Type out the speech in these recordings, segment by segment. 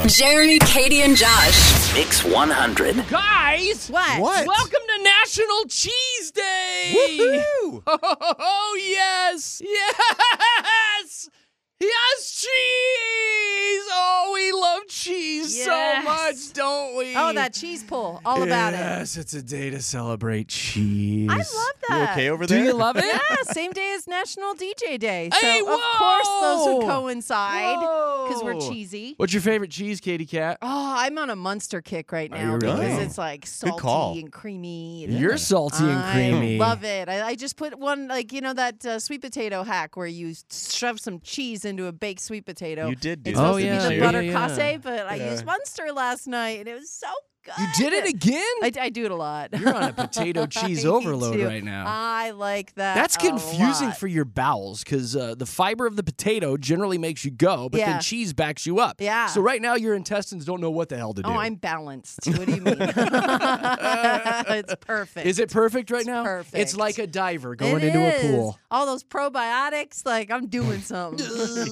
Jeremy, Katie, and Josh. Mix 100. Guys! What? Welcome to National Cheese Day! Woohoo! Oh, yes! Yes! Yes, cheese! Oh, we love cheese so Yes. much, don't we? Oh, that cheese pull. All about it. Yes, it's a day to celebrate cheese. I love that. You okay over Do there? you love it? Yeah, same day as National DJ Day. So, Hey, of course, those would whoa! coincide because we're Whoa. cheesy. What's your favorite cheese, Katie Cat? Oh, I'm on a Munster kick right Are now you really? because Oh. it's like Good call. salty and creamy. You're salty and creamy. I love it. I just put one, like, you know, that sweet potato hack where you shove some cheese into a baked sweet potato. You did do It's that, supposed didn't to be you? the butter Yeah. casse, but I Yeah. used Munster last night, and it was so good. You did it again? I do it a lot. You're on a potato cheese I overload do. right now. I like that. That's a confusing lot. for your bowels because the fiber of the potato generally makes you go, but Yeah. then cheese backs you up. Yeah. So right now your intestines don't know what the hell to do. Oh, I'm balanced. What do you mean? It's perfect. Is it perfect right now? perfect. It's like a diver going It into is. a pool. All those probiotics, like I'm doing something.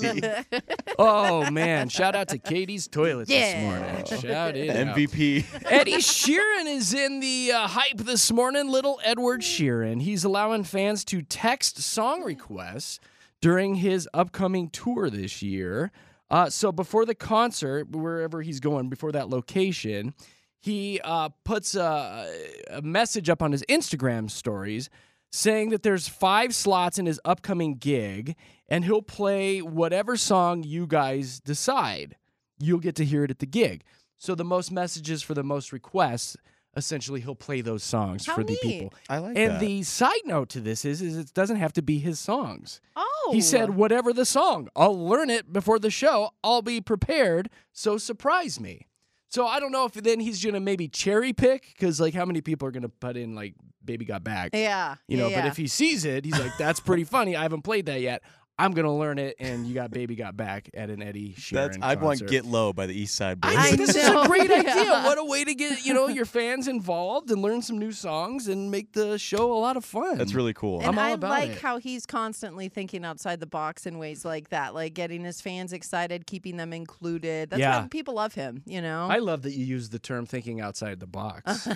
Oh man! Shout out to Katie's Toilets this Yeah. morning. Shout it out. MVP. Eddie Sheeran is in the hype this morning. Little Edward Sheeran. He's allowing fans to text song requests during his upcoming tour this year. So before the concert, wherever he's going, before that location, he puts a message up on his Instagram stories saying that there's 5 slots in his upcoming gig, and he'll play whatever song you guys decide. You'll get to hear it at the gig. So the most messages for the most requests, essentially he'll play those songs How for the neat. people. I like And that. the side note to this is it doesn't have to be his songs. Oh. He said, whatever the song, I'll learn it before the show. I'll be prepared, so surprise me. So I don't know if then he's going to maybe cherry pick, because like how many people are going to put in like Baby Got Back? Yeah. You know, yeah, but if he sees it, he's like, that's pretty funny. I haven't played that yet. I'm going to learn it, and you got Baby Got Back at an Eddie Sheeran I want concert. Get Low by the East Side Boys. I think this is a know. great idea. Yeah. What a way to get, your fans involved and learn some new songs and make the show a lot of fun. That's really cool. And I'm all I about like it. how he's constantly thinking outside the box in ways like that, like getting his fans excited, keeping them included. That's Yeah. why people love him, you know? I love that you use the term thinking outside the box.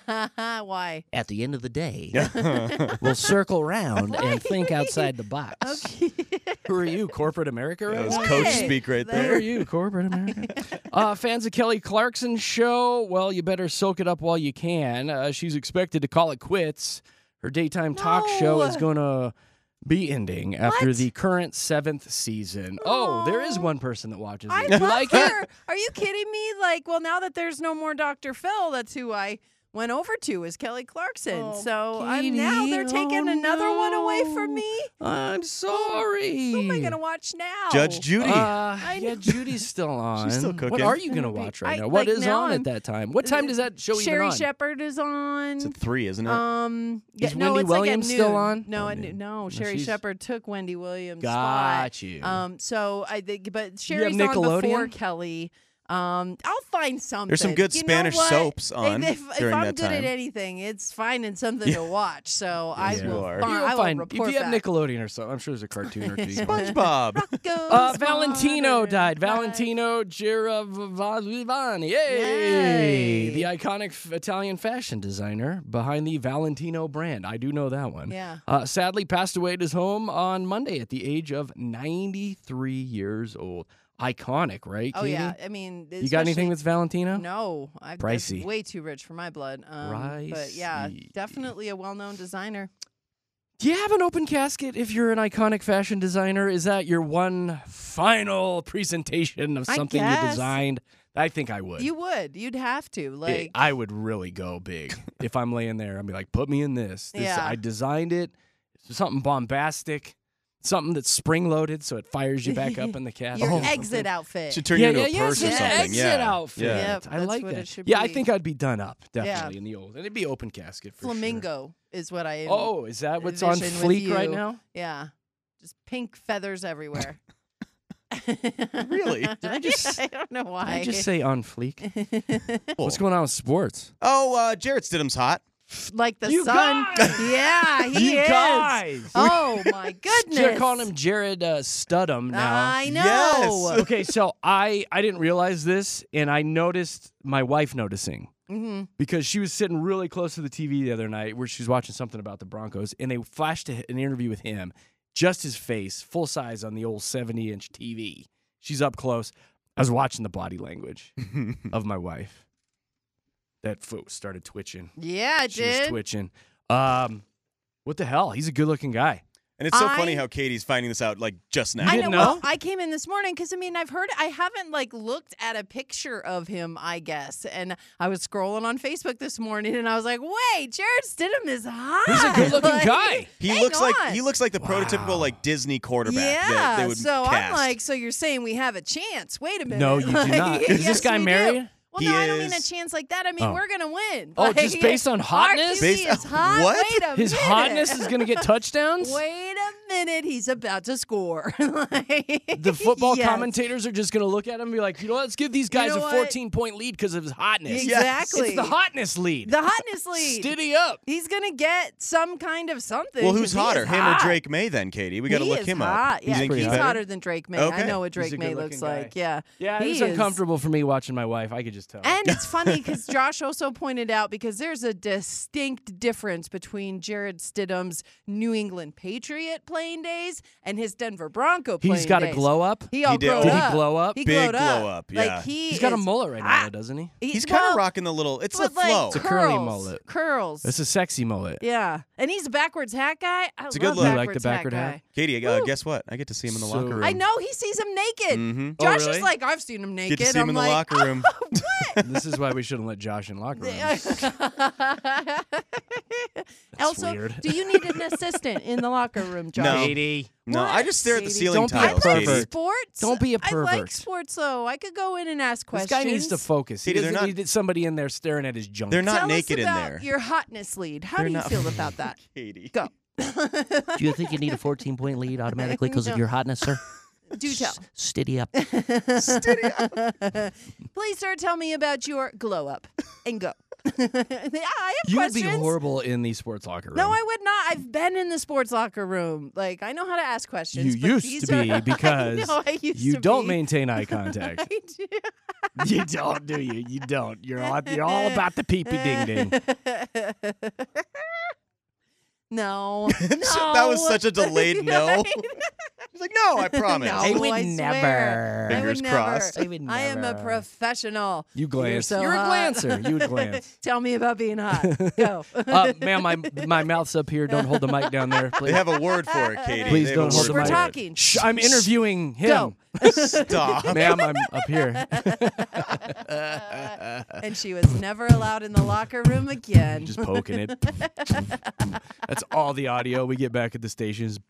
Why? At the end of the day, we'll circle around and think outside the box. Who are you, corporate America? That Right was now? coach Hey, speak right Who are there. you, corporate America? Fans of Kelly Clarkson's show, well, you better soak it up while you can. She's expected to call it quits. Her daytime talk show is No. going to be ending after What? the current 7th season. Oh, there is one person that watches I it. You love like her. it? Are you kidding me? Like, well, now that there's no more Dr. Phil, that's who I went over to is Kelly Clarkson. Oh, so Katie, now they're taking oh, another one away no. from me. I'm sorry. Who am I gonna watch now? Judge Judy. Yeah, Judy's still on. still What cooking. are you going to watch right I- now? What like is now on I'm- at that time? What time does that show even Sherry on? Shepherd is on. It's at 3, isn't it? Yeah, Is no, Wendy it's Williams like at still noon. on? No, Oh, at noon. no. Sherry she's- Shepherd took Wendy Williams' Got spot. you. So I think, but You Sherry's have on before Nickelodeon? Kelly. I'll find something. There's some good You know Spanish what? soaps on If during I'm that good at time. anything, it's finding something to watch. So I Yes, you will. are. Find, You'll I will find report if you have back. Nickelodeon or something. I'm sure there's a cartoon or two. you want. SpongeBob. Goes Valentino modern. died. Valentino Giovanni. Yay! Yay. The iconic Italian fashion designer behind the Valentino brand. I do know that one. Yeah. Sadly passed away at his home on Monday at the age of 93 years old. Iconic, right, Oh Katie? yeah. I mean, You got anything especially- that's Valentino? No, that's Pricey. way too rich for my blood. But yeah, Pricey. definitely a well-known designer. Do you have an open casket if you're an iconic fashion designer? Is that your one final presentation of I something you guess. designed? I think I would. You would. You'd have to. Like, I would really go big. If I'm laying there, I'd be like, put me in this. Yeah. I designed it. It's something bombastic. Something that's spring-loaded so it fires you back up in the casket. your or something. exit outfit. Should turn you into a purse or it's an something. exit Yeah. outfit. Yeah. Yep, I that's like what that. it should Yeah, I be. think I'd be done up, definitely, Yeah. in the old. And it'd be open casket for sure. Flamingo is what I. Oh, is that what's on envision with fleek right you. now? Yeah, just pink feathers everywhere. Really? Did I just- I don't know why. Did I just say on fleek? What's going on with sports? Oh, Jarrett Stidham's hot. like the You sun. guys! Yeah, he You is. guys! Oh my goodness! They're calling him Jared Studham now. I know. Yes. Okay, so I didn't realize this, and I noticed my wife noticing. Mm-hmm. Because she was sitting really close to the TV the other night where she was watching something about the Broncos, and they flashed an interview with him, just his face, full size on the old 70-inch TV. She's up close. I was watching the body language of my wife. That foot started twitching. Yeah, it She was did. twitching. What the hell? He's a good-looking guy. And it's so I- funny how Katie's finding this out like just now. I didn't know. know? Well, I came in this morning because I've heard. I haven't looked at a picture of him. I guess, and I was scrolling on Facebook this morning, and I was like, "Wait, Jared Stidham is hot. He's a good-looking Like, guy. He hang looks on. like the prototypical Wow. like Disney quarterback Yeah. that they would so cast. I'm like, so you're saying we have a chance? Wait a minute. No, you do not. Is this yes, guy we do. married? Well, He no, I don't mean a is. chance like that. I mean, Oh. we're gonna win. Oh, just based on hotness? RTC is hot. What? Wait a His minute. hotness is going to get touchdowns? Wait a minute, he's about to score. The football Yes. commentators are just going to look at him and be like, you know what? Let's give these guys know a what? 14-point lead because of his hotness. Exactly. It's the hotness lead. The hotness lead. Stiddy up. He's gonna get some kind of something. well, 'cause who's he is hotter, him hot. or Drake May? Then Katie, we got to He look is him hot. up. Yeah, you think he's he's better? hotter than Drake May. I Okay. know what He's Drake a May good-looking looks guy. like. Yeah. Yeah, he it's is. uncomfortable for me watching my wife. I could just tell. And it's funny because Josh also pointed out because there's a distinct difference between Jared Stidham's New England Patriot playing days and his Denver Bronco playing He's got days. a glow up. He all He did. glowed Did he up. glow up? He Big glowed up. glow up, yeah. Like He's got a mullet right now, Ah. doesn't he? He's kind of rocking the little. It's a but, like, flow. It's a curly curls, mullet. Curls. It's a sexy mullet. Yeah, and he's a backwards hat guy. I It's a love good look. You like the backward hat? guy. Katie, Woo. guess what? I get to see him in the So- locker room. I know he sees him naked. Mm-hmm. Oh, Josh really? is like, I've seen him naked. Get to see him I'm in the like, locker room. what? This is why we shouldn't let Josh in locker rooms. Also, weird. do you need an assistant in the locker room, Josh? No. Katie. No, What? I just stare at the Katie? ceiling Don't be a tiles, I like Katie. pervert. sports. Don't be a I like pervert. sports, though. I could go in and ask This questions. guy needs to focus. He Katie, they're doesn't not- need somebody in there staring at his junk. They're not Tell naked us in about there. your hotness lead. How They're do you not- feel about that? Katie. Go. Do you think you need a 14-point lead automatically because of your hotness, sir? Do tell. Steady up. Please, sir, tell me about your glow up and go. I have You would questions. be horrible in the sports locker room. No, I would not. I've been in the sports locker room. Like, I know how to ask questions. You but used these to be are- because I know I used you to don't be. maintain eye contact. I do. You don't, do you? You don't. You're all about the pee pee ding ding. No. That was such a delayed no. He's like, no, I promise. No, I would I never. swear. I would Fingers never. crossed. I would I am a never. professional. You glance. so You're a hot. glancer. You would glance. Tell me about being hot. Go. Ma'am, my mouth's up here. Don't hold the mic down there, please. They have a word for it, Katie. Please They have a don't hold word the We're mic. for it. talking. Shh, I'm interviewing him. Go. Stop. Ma'am, I'm up here. And she was never allowed in the locker room again. Just poking it. That's all the audio we get back at the stations.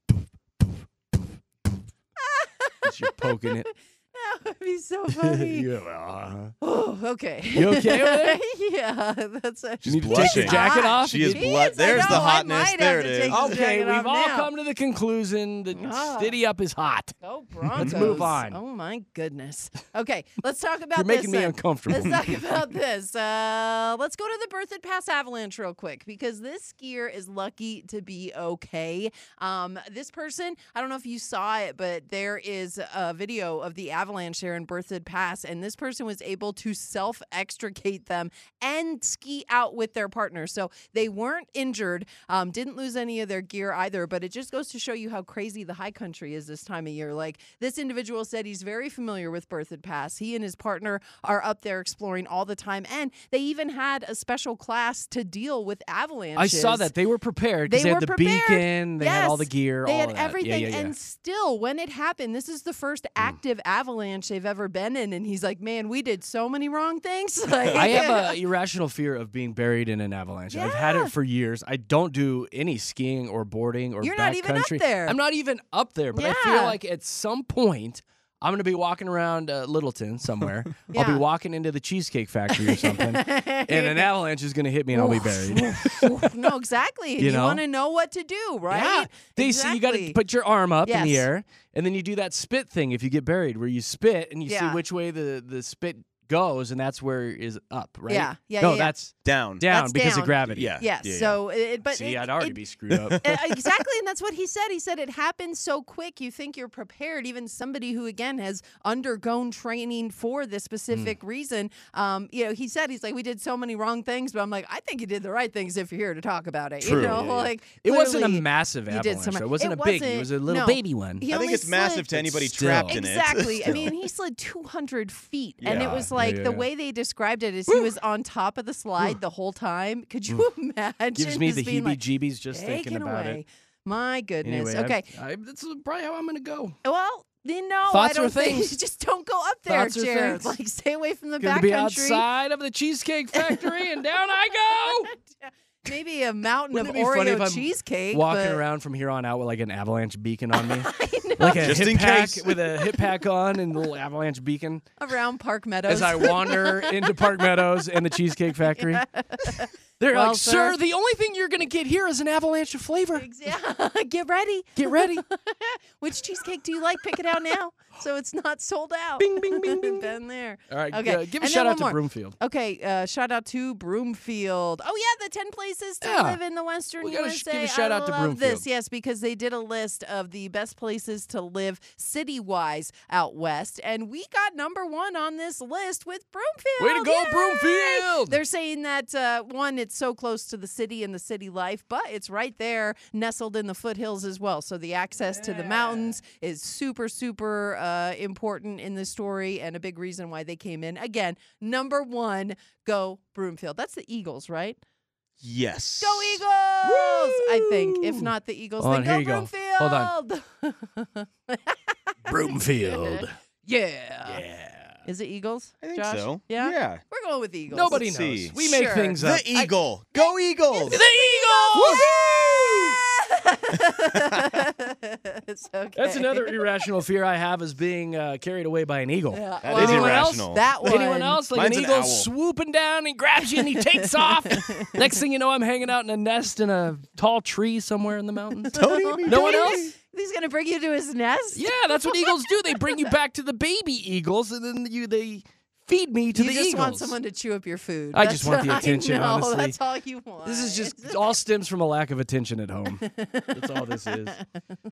You're poking it. That would be so funny. Yeah. Oh, okay. You okay with it? yeah, that's a. You need to take blushing. your jacket off? She is He blood. is, I There's the know, I hotness. might There have it to is. take his Okay, jacket we've off all now. come to the conclusion that Ah. Stiddy Up is hot. Oh, Broncos. move on. Oh, my goodness. Okay, let's talk about You're this. making me then. uncomfortable. Let's talk about this. Let's go to the Berthoud Pass Avalanche real quick because this skier is lucky to be okay. This person, I don't know if you saw it, but there is a video of the avalanche there in Berthoud Pass, and this person was able to self-extricate them and ski out with their partner. So they weren't injured, didn't lose any of their gear either, but it just goes to show you how crazy the high country is this time of year. Like, this individual said he's very familiar with Berthoud Pass. He and his partner are up there exploring all the time, and they even had a special class to deal with avalanches. I saw that. They were prepared because They they were had the prepared. beacon, they had all the Yes. gear, They all had of that. everything, Yeah. and still, when it happened, this is the first active avalanche they've ever been in, and he's like, "Man, we did so many wrong things." Like, I have an irrational fear of being buried in an avalanche. I've had Yeah. it for years. I don't do any skiing or boarding or You're not even up backcountry. there. I'm not even up there, but I feel Yeah. like at some point I'm going to be walking around Littleton somewhere. I'll be Yeah. walking into the Cheesecake Factory or something, and an avalanche is going to hit me and I'll be buried. No, exactly. You You, know? want to know what to do, right? Yeah. You got to Exactly. put your arm up in the Yes. air, and then you do that spit thing if you get buried, where you spit and you Yeah. see which way the spit goes, and that's where is up, right? Yeah, yeah, No, yeah, yeah. that's Down. down That's because down. of gravity. Yeah. Yeah. yeah. So, but See, it- I'd already it- be screwed up. Exactly, and that's what he said. He said it happens so quick. You think you're prepared. Even somebody who, again, has undergone training for this specific reason. He said he's like, we did so many wrong things, but I'm like, I think you did the right things if you're here to talk about it. True. You know, Yeah, yeah. like It wasn't a clearly massive you did avalanche. some- Though. It wasn't it a big. It wasn't- was a little no. baby one. He I only think it's massive slid- to anybody Still. trapped in it. Exactly. I Still. mean, he slid 200 feet, and it Yeah. was like Yeah, the yeah. way they described it is he was on top of the slide the whole time. Could you imagine? Gives me just the being like, heebie-jeebies just thinking "Taken about away." it. My goodness. Anyway, okay. that's probably how I'm going to go. Well, I Thoughts or don't think things? just don't go up there, Thoughts or Jared. things? Like, stay away from the Going to back be country. outside of the Cheesecake Factory, and down I go. Maybe a mountain Wouldn't of it be funny if Oreo I'm cheesecake. Walking but around from here on out with like an avalanche beacon on me. I know, Like a Just hip in pack case. with a hip pack on and a little avalanche beacon around Park Meadows. as I wander into Park Meadows and the Cheesecake Factory. They're Well, like, sir. sir, the only thing you're going to get here is an avalanche of flavor. Yeah, get ready. Get ready. Which cheesecake do you like? Pick it out now, so it's not sold out. Bing, bing, bing, bing. Been there. All right, Okay, give a and shout then out to one more. Broomfield. Okay, shout out to Broomfield. Oh yeah, the 10 places to Yeah. live in the Western We gotta USA. give a shout I out to love this, Broomfield. yes, because they did a list of the best places to live city-wise out west, and we got number 1 on this list with Broomfield. Way to go, Yay! Broomfield! They're saying that one, it's so close to the city and the city life, but it's right there, nestled in the foothills as well. So the access to the mountains is super, super important in this story, and a big reason why they came in. Again, number 1, go Broomfield. That's the Eagles, right? Yes. Go Eagles! I think. If not the Eagles, Hold then on, go here you go. Broomfield. Hold Broomfield. Yeah. Yeah. Is it Eagles? I think Josh? so. Yeah? Yeah. We're going with Eagles. Nobody Let's knows. see. We make Sure. things up. The Eagle. Go Eagles. The Eagles! It's okay. That's another irrational fear I have is being carried away by an eagle. Yeah, That well, is Anyone irrational. else? That one. Anyone else? Like Mine's an an eagle owl. swooping down and grabs you and he takes off. Next thing you know, I'm hanging out in a nest in a tall tree somewhere in the mountains. Don't eat me. No one don't eat else? me. He's gonna bring you to his nest. Yeah, that's what eagles do. They bring you back to the baby eagles, and then they feed me to You the just eagles. want someone to chew up your food. I just want the That's- attention, I know, honestly. That's all you want. This is just all stems from a lack of attention at home. That's all this is.